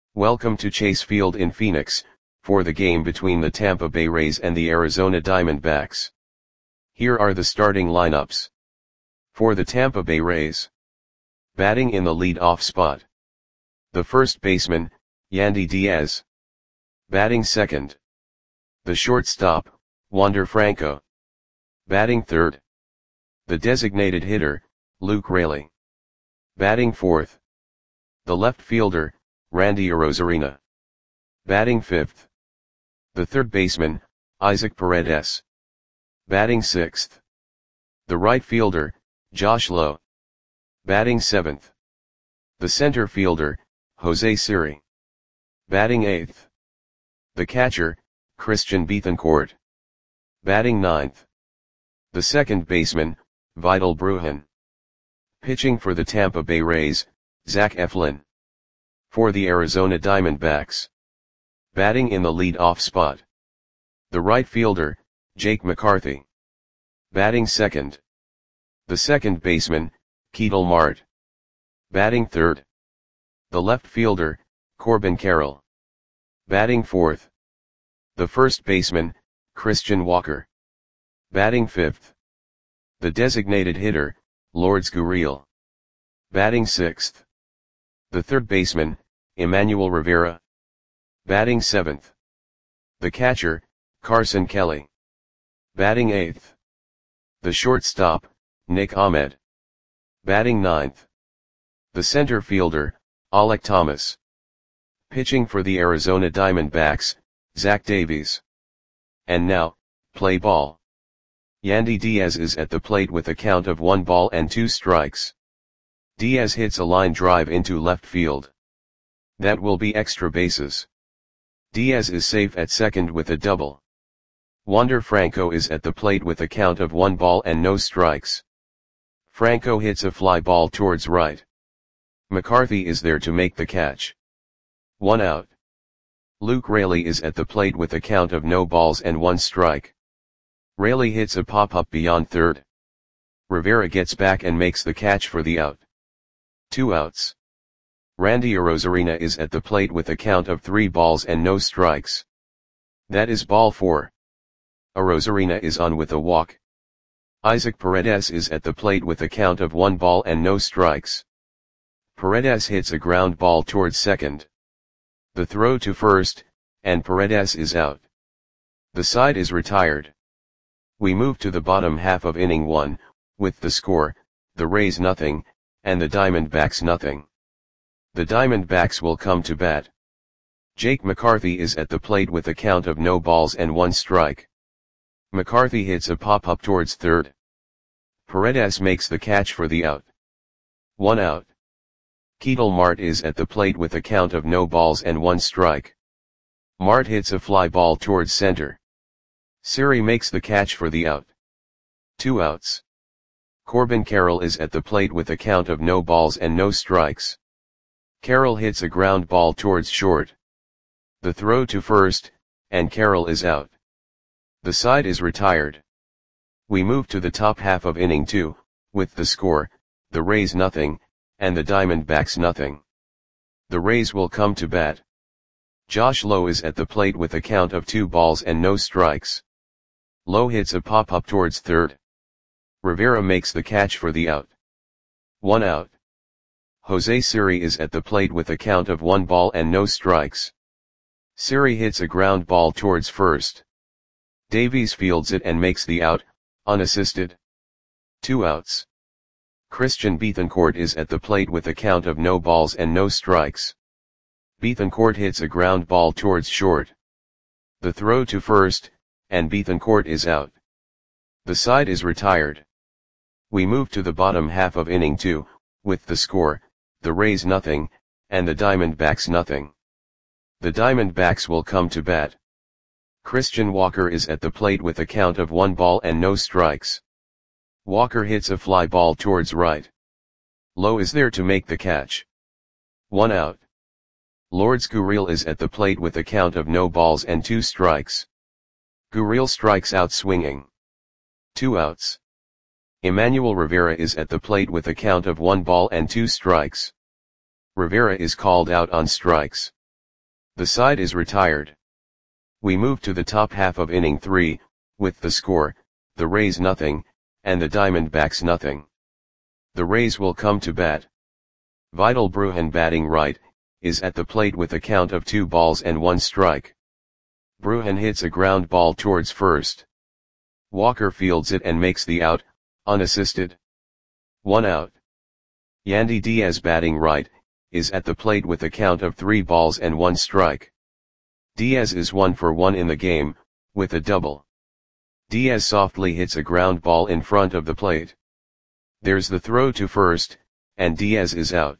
Welcome to Chase Field in Phoenix, for the game between the Tampa Bay Rays and the Arizona Diamondbacks. Here are the starting lineups. For the Tampa Bay Rays. Batting in the lead-off spot. The first baseman, Yandy Diaz. Batting second. The shortstop, Wander Franco. Batting third. The designated hitter, Luke Raley. Batting fourth. The left fielder, Randy Arozarena. Batting fifth. The third baseman, Isaac Paredes. Batting sixth. The right fielder, Josh Lowe. Batting seventh. The center fielder, Jose Siri. Batting eighth. The catcher, Christian Bethancourt. Batting ninth. The second baseman, Vidal Brujan. Pitching for the Tampa Bay Rays, Zach Eflin. For the Arizona Diamondbacks. Batting in the lead-off spot. The right fielder, Jake McCarthy. Batting second. The second baseman, Ketel Marte. Batting third. The left fielder, Corbin Carroll. Batting fourth. The first baseman, Christian Walker. Batting fifth. The designated hitter, Lourdes Gurriel. Batting sixth. The third baseman, Emmanuel Rivera. Batting seventh. The catcher, Carson Kelly. Batting eighth. The shortstop, Nick Ahmed. Batting ninth. The center fielder, Alek Thomas. Pitching for the Arizona Diamondbacks, Zach Davies. And now, play ball. Yandy Diaz is at the plate with a count of 1 ball and 2 strikes. Diaz hits a line drive into left field. That will be extra bases. Diaz is safe at second with a double. Wander Franco is at the plate with a count of 1 ball and no strikes. Franco hits a fly ball towards right. McCarthy is there to make the catch. 1 out. Luke Raley is at the plate with a count of no balls and 1 strike. Raley hits a pop-up beyond third. Rivera gets back and makes the catch for the out. 2 outs. Randy Arozarena is at the plate with a count of 3 balls and no strikes. That is ball 4. Arozarena is on with a walk. Isaac Paredes is at the plate with a count of 1 ball and no strikes. Paredes hits a ground ball towards second. The throw to first, and Paredes is out. The side is retired. We move to the bottom half of inning 1, with the score, the Rays nothing, and the Diamondbacks nothing. The Diamondbacks will come to bat. Jake McCarthy is at the plate with a count of no balls and 1 strike. McCarthy hits a pop-up towards third. Paredes makes the catch for the out. 1 out. Ketel Marte is at the plate with a count of no balls and 1 strike. Marte hits a fly ball towards center. Siri makes the catch for the out. 2 outs. Corbin Carroll is at the plate with a count of no balls and no strikes. Carroll hits a ground ball towards short. The throw to first, and Carroll is out. The side is retired. We move to the top half of inning 2, with the score, the Rays nothing, and the Diamondbacks nothing. The Rays will come to bat. Josh Lowe is at the plate with a count of 2 balls and no strikes. Lowe hits a pop-up towards third. Rivera makes the catch for the out. 1 out. Jose Siri is at the plate with a count of 1 ball and no strikes. Siri hits a ground ball towards first. Davies fields it and makes the out, unassisted. 2 outs. Christian Bethancourt is at the plate with a count of no balls and no strikes. Bethancourt hits a ground ball towards short. The throw to first, and Bethancourt is out. The side is retired. We move to the bottom half of inning 2, with the score, the Rays nothing, and the Diamondbacks nothing. The Diamondbacks will come to bat. Christian Walker is at the plate with a count of 1 ball and no strikes. Walker hits a fly ball towards right. Lowe is there to make the catch. 1 out. Lourdes Gurriel is at the plate with a count of no balls and 2 strikes. Gurriel strikes out swinging. 2 outs. Emmanuel Rivera is at the plate with a count of 1 ball and 2 strikes. Rivera is called out on strikes. The side is retired. We move to the top half of inning 3, with the score, the Rays nothing, and the Diamondbacks nothing. The Rays will come to bat. Vidal Brujan, batting right, is at the plate with a count of 2 balls and 1 strike. Brujan hits a ground ball towards first. Walker fields it and makes the out, unassisted. 1 out. Yandy Diaz, batting right, is at the plate with a count of 3 balls and 1 strike. Diaz is 1 for 1 in the game, with a double. Diaz softly hits a ground ball in front of the plate. There's the throw to first, and Diaz is out.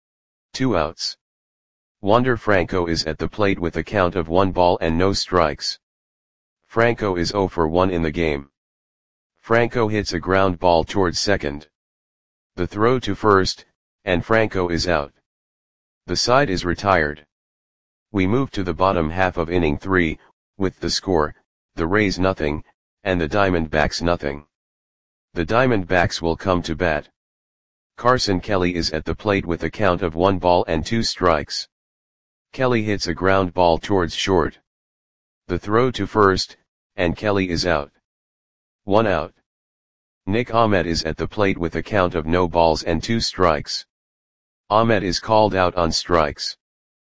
2 outs. Wander Franco is at the plate with a count of 1 ball and no strikes. Franco is 0 for 1 in the game. Franco hits a ground ball towards second. The throw to first, and Franco is out. The side is retired. We move to the bottom half of inning 3, with the score, the Rays nothing, and the Diamondbacks nothing. The Diamondbacks will come to bat. Carson Kelly is at the plate with a count of 1 ball and 2 strikes. Kelly hits a ground ball towards short. The throw to first, and Kelly is out. 1 out. Nick Ahmed is at the plate with a count of no balls and 2 strikes. Ahmed is called out on strikes.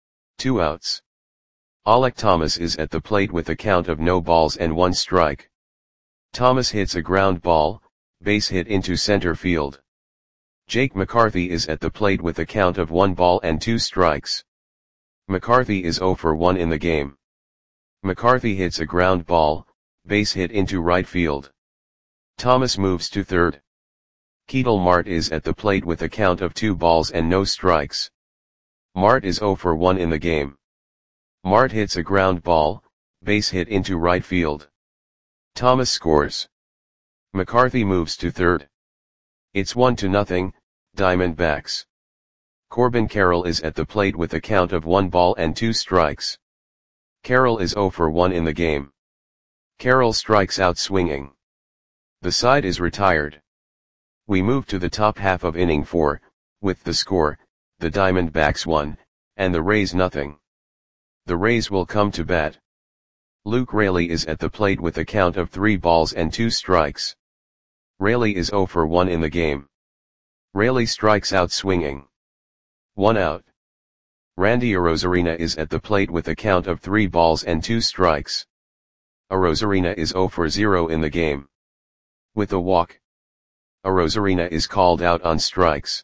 2 outs. Alek Thomas is at the plate with a count of no balls and 1 strike. Thomas hits a ground ball, base hit into center field. Jake McCarthy is at the plate with a count of 1 ball and 2 strikes. McCarthy is 0 for 1 in the game. McCarthy hits a ground ball, base hit into right field. Thomas moves to third. Ketel Marte is at the plate with a count of 2 balls and no strikes. Marte is 0 for 1 in the game. Marte hits a ground ball, base hit into right field. Thomas scores. McCarthy moves to third. It's 1-0, Diamondbacks. Corbin Carroll is at the plate with a count of 1 ball and 2 strikes. Carroll is 0 for 1 in the game. Carroll strikes out swinging. The side is retired. We move to the top half of inning 4, with the score, the Diamondbacks 1, and the Rays nothing. The Rays will come to bat. Luke Raley is at the plate with a count of 3 balls and 2 strikes. Raley is 0 for 1 in the game. Raley strikes out swinging. 1 out. Randy Arozarena is at the plate with a count of 3 balls and 2 strikes. Arozarena is 0 for 0 in the game. With a walk. Arozarena is called out on strikes.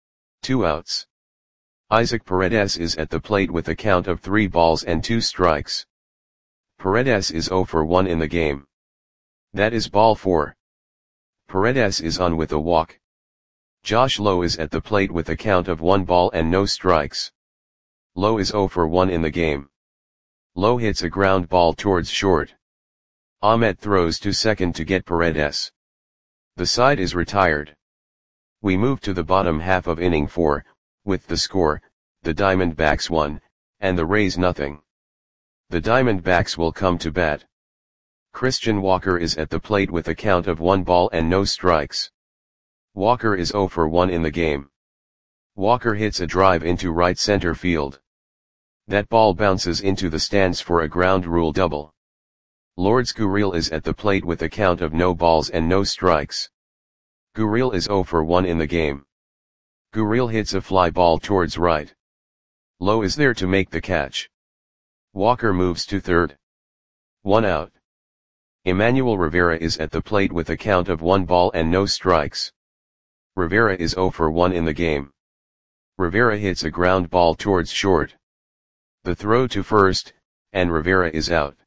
2 outs. Isaac Paredes is at the plate with a count of 3 balls and 2 strikes. Paredes is 0 for 1 in the game. That is ball 4. Paredes is on with a walk. Josh Lowe is at the plate with a count of 1 ball and no strikes. Lowe is 0 for 1 in the game. Lowe hits a ground ball towards short. Ahmed throws to second to get Paredes. The side is retired. We move to the bottom half of inning 4, with the score, the Diamondbacks 1, and the Rays nothing. The Diamondbacks will come to bat. Christian Walker is at the plate with a count of 1 ball and no strikes. Walker is 0 for 1 in the game. Walker hits a drive into right center field. That ball bounces into the stands for a ground rule double. Lourdes Gurriel is at the plate with a count of no balls and no strikes. Gurriel is 0 for 1 in the game. Gurriel hits a fly ball towards right. Lowe is there to make the catch. Walker moves to third. 1 out. Emmanuel Rivera is at the plate with a count of 1 ball and no strikes. Rivera is 0 for 1 in the game. Rivera hits a ground ball towards short. The throw to first, and Rivera is out.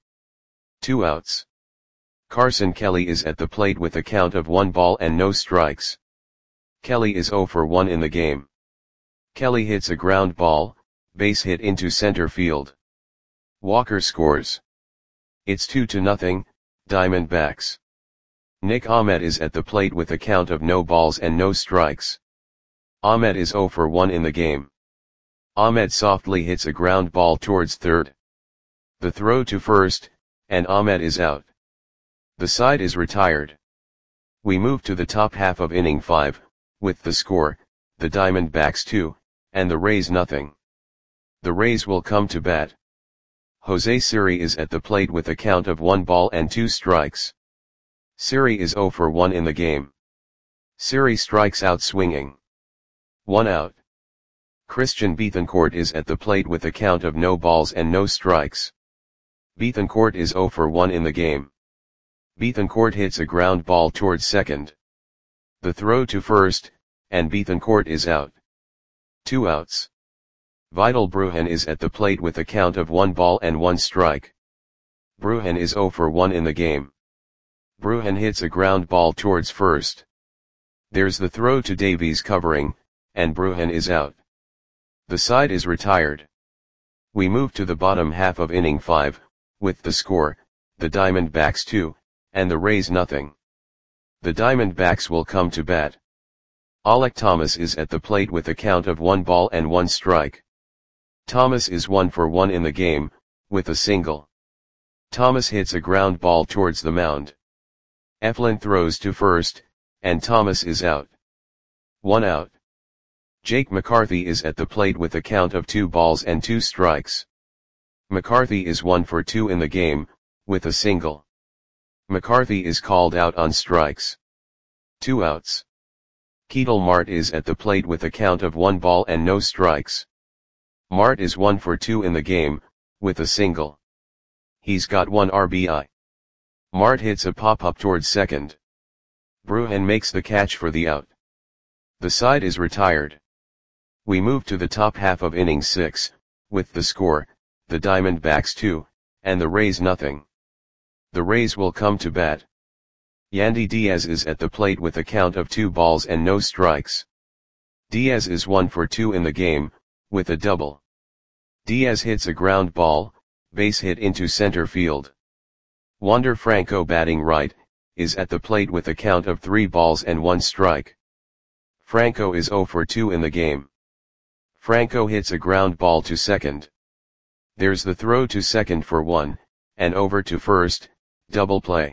2 outs. Carson Kelly is at the plate with a count of 1 ball and no strikes. Kelly is 0 for 1 in the game. Kelly hits a ground ball, base hit into center field. Walker scores. It's 2-0, Diamondbacks. Nick Ahmed is at the plate with a count of no balls and no strikes. Ahmed is 0 for 1 in the game. Ahmed softly hits a ground ball towards third. The throw to first, and Ahmed is out. The side is retired. We move to the top half of inning 5, with the score, the Diamondbacks 2, and the Rays nothing. The Rays will come to bat. Jose Siri is at the plate with a count of 1 ball and 2 strikes. Siri is 0 for 1 in the game. Siri strikes out swinging. 1 out. Christian Bethencourt is at the plate with a count of no balls and no strikes. Bethencourt is 0 for 1 in the game. Bethencourt hits a ground ball towards second. The throw to first, and Bethencourt is out. 2 outs. Vidal Brujan is at the plate with a count of 1 ball and 1 strike. Brujan is 0 for 1 in the game. Brujan hits a ground ball towards first. There's the throw to Davies covering, and Brujan is out. The side is retired. We move to the bottom half of inning 5, with the score, the Diamondbacks 2, and the Rays nothing. The Diamondbacks will come to bat. Alek Thomas is at the plate with a count of 1 ball and 1 strike. Thomas is 1 for 1 in the game, with a single. Thomas hits a ground ball towards the mound. Eflin throws to first, and Thomas is out. 1 out. Jake McCarthy is at the plate with a count of 2 balls and 2 strikes. McCarthy is 1 for 2 in the game, with a single. McCarthy is called out on strikes. 2 outs. Ketel Marte is at the plate with a count of 1 ball and no strikes. Marte is 1 for 2 in the game, with a single. He's got 1 RBI. Marte hits a pop-up towards second. Brujan makes the catch for the out. The side is retired. We move to the top half of inning 6, with the score, the Diamondbacks 2, and the Rays nothing. The Rays will come to bat. Yandy Diaz is at the plate with a count of 2 balls and no strikes. Diaz is 1 for 2 in the game, with a double. Diaz hits a ground ball, base hit into center field. Wander Franco batting right, is at the plate with a count of 3 balls and 1 strike. Franco is 0 for 2 in the game. Franco hits a ground ball to second. There's the throw to second for 1, and over to first, double play.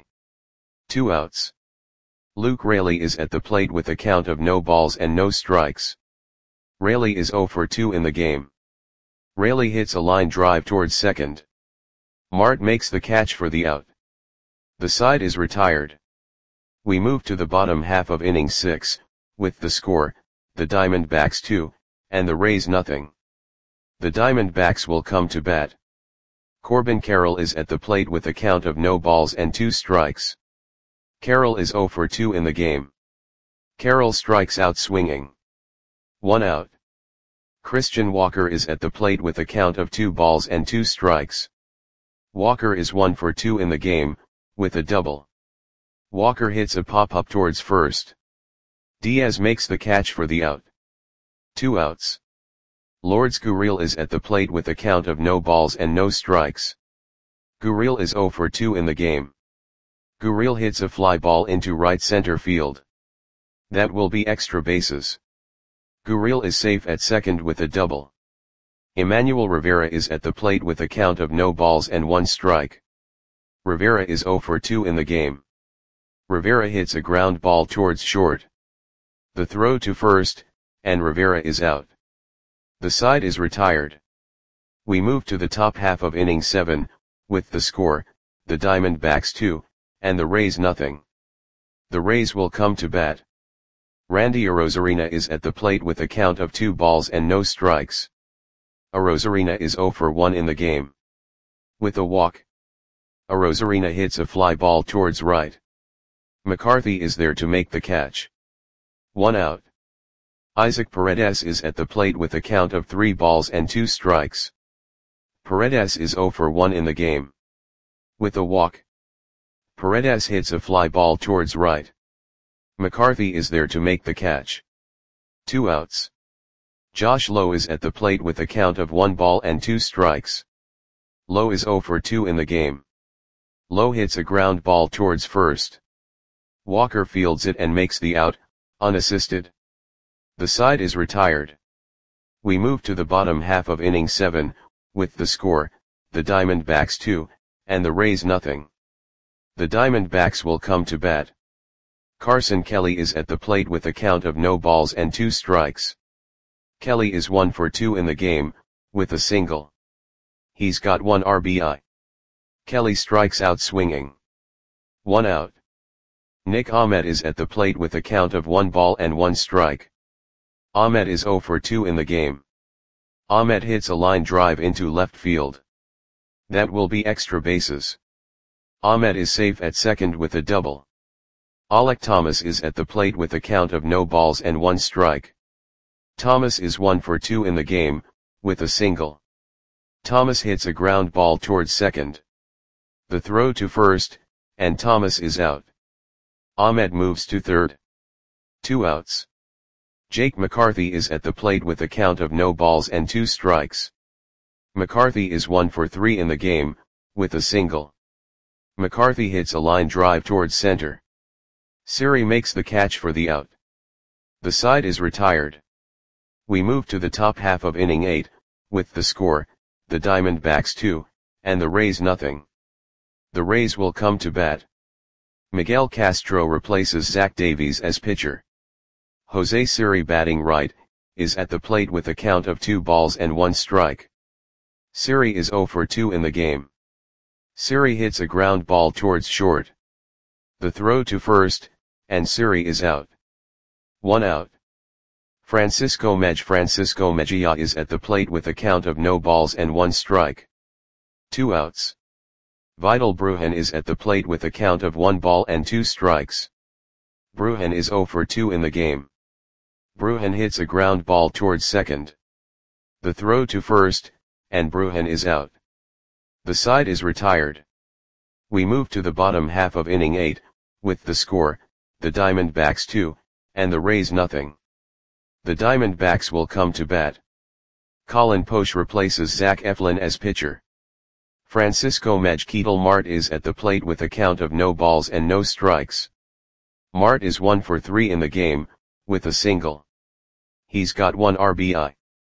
2 outs. Luke Raley is at the plate with a count of no balls and no strikes. Raley is 0 for 2 in the game. Raley hits a line drive towards second. Marte makes the catch for the out. The side is retired. We move to the bottom half of inning 6, with the score, the Diamondbacks 2, and the Rays nothing. The Diamondbacks will come to bat. Corbin Carroll is at the plate with a count of no balls and 2 strikes. Carroll is 0 for 2 in the game. Carroll strikes out swinging. 1 out. Christian Walker is at the plate with a count of 2 balls and 2 strikes. Walker is 1 for 2 in the game, with a double. Walker hits a pop-up towards first. Diaz makes the catch for the out. 2 outs. Lourdes Gurriel is at the plate with a count of no balls and no strikes. Gurriel is 0 for 2 in the game. Gurriel hits a fly ball into right center field. That will be extra bases. Gurriel is safe at second with a double. Emmanuel Rivera is at the plate with a count of no balls and 1 strike. Rivera is 0 for 2 in the game. Rivera hits a ground ball towards short. The throw to first, and Rivera is out. The side is retired. We move to the top half of inning 7, with the score, the Diamondbacks 2, and the Rays nothing. The Rays will come to bat. Randy Arozarena is at the plate with a count of 2 balls and no strikes. Arozarena is 0 for 1 in the game. With a walk. Arozarena hits a fly ball towards right. McCarthy is there to make the catch. 1 out. Isaac Paredes is at the plate with a count of 3 balls and 2 strikes. Paredes is 0 for 1 in the game. With a walk. Paredes hits a fly ball towards right. McCarthy is there to make the catch. 2 outs. Josh Lowe is at the plate with a count of 1 ball and 2 strikes. Lowe is 0 for 2 in the game. Lowe hits a ground ball towards first. Walker fields it and makes the out, unassisted. The side is retired. We move to the bottom half of inning 7, with the score, the Diamondbacks 2, and the Rays nothing. The Diamondbacks will come to bat. Carson Kelly is at the plate with a count of no balls and 2 strikes. Kelly is 1 for 2 in the game, with a single. He's got 1 RBI. Kelly strikes out swinging. 1 out. Nick Ahmed is at the plate with a count of 1 ball and 1 strike. Ahmed is 0 for 2 in the game. Ahmed hits a line drive into left field. That will be extra bases. Ahmed is safe at second with a double. Alek Thomas is at the plate with a count of no balls and 1 strike. Thomas is 1 for 2 in the game, with a single. Thomas hits a ground ball towards second. The throw to first, and Thomas is out. Ahmed moves to third. 2 outs. Jake McCarthy is at the plate with a count of no balls and 2 strikes. McCarthy is 1 for 3 in the game, with a single. McCarthy hits a line drive towards center. Siri makes the catch for the out. The side is retired. We move to the top half of inning 8, with the score, the Diamondbacks 2, and the Rays nothing. The Rays will come to bat. Miguel Castro replaces Zach Davies as pitcher. Jose Siri, batting right, is at the plate with a count of 2 balls and 1 strike. Siri is 0 for 2 in the game. Siri hits a ground ball towards short. The throw to first, and Siri is out. 1 out. Francisco Mejia is at the plate with a count of no balls and 1 strike. 2 outs. Vidal Brujan is at the plate with a count of 1 ball and 2 strikes. Brujan is 0 for 2 in the game. Brujan hits a ground ball towards second. The throw to first, and Brujan is out. The side is retired. We move to the bottom half of inning 8, with the score, the Diamondbacks 2, and the Rays nothing. The Diamondbacks will come to bat. Colin Poche replaces Zach Eflin as pitcher. Francisco Mart is at the plate with a count of no balls and no strikes. Mart is 1 for 3 in the game, with a single. He's got 1 RBI.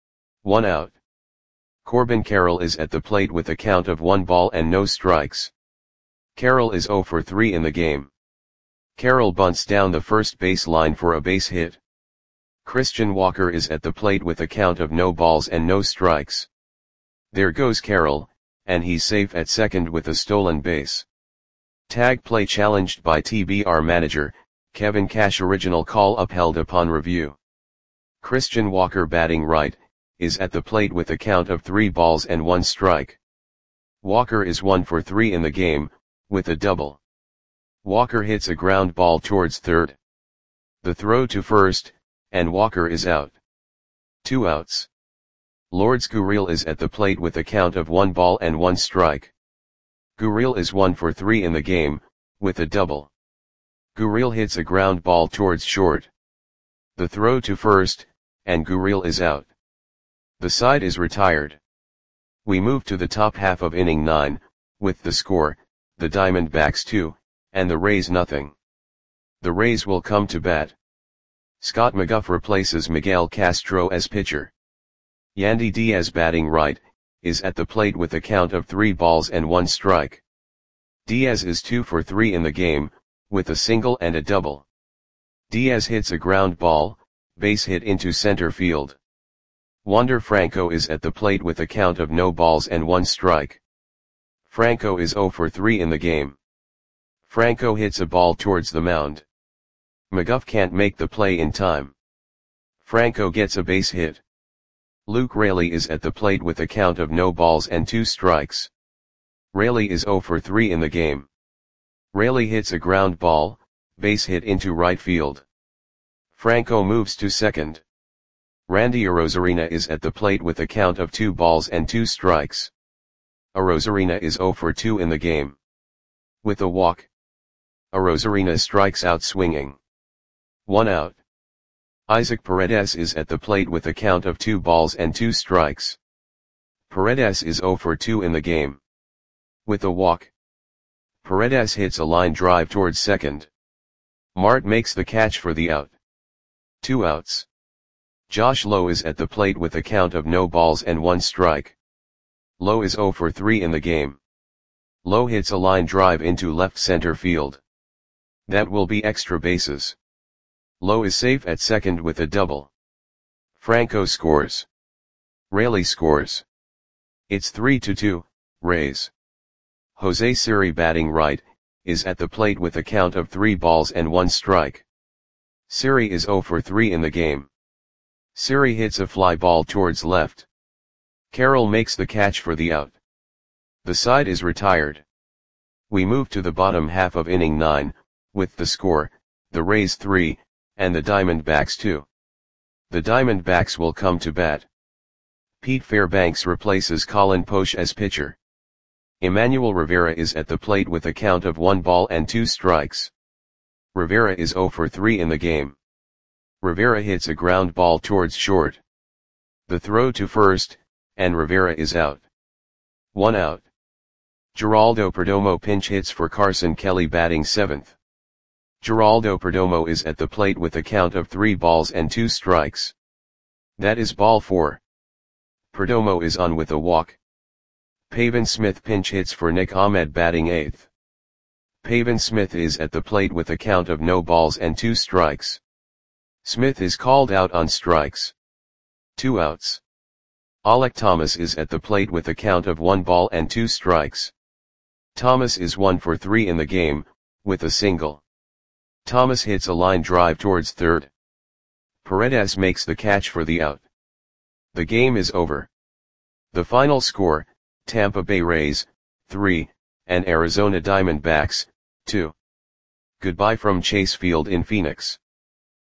1 out. Corbin Carroll is at the plate with a count of 1 ball and no strikes. Carroll is 0 for 3 in the game. Carroll bunts down the first base line for a base hit. Christian Walker is at the plate with a count of no balls and no strikes. There goes Carroll, and he's safe at second with a stolen base. Tag play challenged by TBR manager, Kevin Cash. Original call upheld upon review. Christian Walker, batting right, is at the plate with a count of 3 balls and 1 strike. Walker is 1 for 3 in the game, with a double. Walker hits a ground ball towards third. The throw to first, and Walker is out. 2 outs. Lourdes Gurriel is at the plate with a count of 1 ball and 1 strike. Gurriel is 1 for 3 in the game, with a double. Gurriel hits a ground ball towards short. The throw to first, and Gurriel is out. The side is retired. We move to the top half of inning 9, with the score, the Diamondbacks 2, and the Rays nothing. The Rays will come to bat. Scott McGough replaces Miguel Castro as pitcher. Yandy Diaz, batting right, is at the plate with a count of 3 balls and 1 strike. Diaz is 2 for 3 in the game, with a single and a double. Diaz hits a ground ball, base hit into center field. Wander Franco is at the plate with a count of no balls and 1 strike. Franco is 0 for 3 in the game. Franco hits a ball towards the mound. McGough can't make the play in time. Franco gets a base hit. Luke Raley is at the plate with a count of no balls and 2 strikes. Raley is 0 for 3 in the game. Raley hits a ground ball, base hit into right field. Franco moves to second. Randy Arozarena is at the plate with a count of 2 balls and 2 strikes. Arozarena is 0 for 2 in the game. With a walk, Arozarena strikes out swinging. 1 out. Isaac Paredes is at the plate with a count of 2 balls and 2 strikes. Paredes is 0 for 2 in the game. With a walk, Paredes hits a line drive towards second. Mart makes the catch for the out. 2 outs. Josh Lowe is at the plate with a count of no balls and 1 strike. Lowe is 0 for 3 in the game. Lowe hits a line drive into left center field. That will be extra bases. Lowe is safe at second with a double. Franco scores. Raley scores. It's 3-2, Rays. Jose Siri batting right, is at the plate with a count of 3 balls and 1 strike. Siri is 0 for 3 in the game. Siri hits a fly ball towards left. Carroll makes the catch for the out. The side is retired. We move to the bottom half of inning 9, with the score, the Rays 3, and the Diamondbacks 2. The Diamondbacks will come to bat. Pete Fairbanks replaces Colin Poche as pitcher. Emmanuel Rivera is at the plate with a count of 1 ball and 2 strikes. Rivera is 0 for 3 in the game. Rivera hits a ground ball towards short. The throw to first, and Rivera is out. 1 out. Geraldo Perdomo pinch hits for Carson Kelly batting 7th. Geraldo Perdomo is at the plate with a count of 3 balls and 2 strikes. That is ball 4. Perdomo is on with a walk. Pavin Smith pinch hits for Nick Ahmed batting 8th. Pavin Smith is at the plate with a count of no balls and 2 strikes. Smith is called out on strikes. 2 outs. Alek Thomas is at the plate with a count of 1 ball and 2 strikes. Thomas is 1 for 3 in the game, with a single. Thomas hits a line drive towards third. Paredes makes the catch for the out. The game is over. The final score, Tampa Bay Rays, 3, and Arizona Diamondbacks, 2. Goodbye from Chase Field in Phoenix.